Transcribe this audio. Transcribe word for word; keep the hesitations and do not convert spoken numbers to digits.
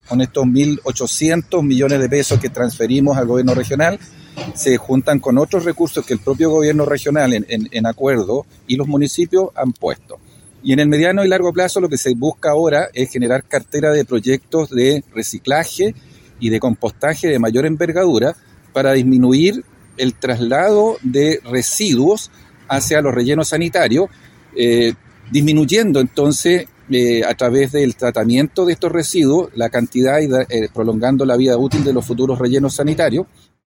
con estos mil ochocientos millones de pesos que transferimos al gobierno regional, se juntan con otros recursos que el propio gobierno regional en, en, en acuerdo y los municipios han puesto. Y en el mediano y largo plazo lo que se busca ahora es generar cartera de proyectos de reciclaje y de compostaje de mayor envergadura para disminuir el traslado de residuos hacia los rellenos sanitarios, eh, disminuyendo entonces eh, a través del tratamiento de estos residuos la cantidad y da, eh, prolongando la vida útil de los futuros rellenos sanitarios.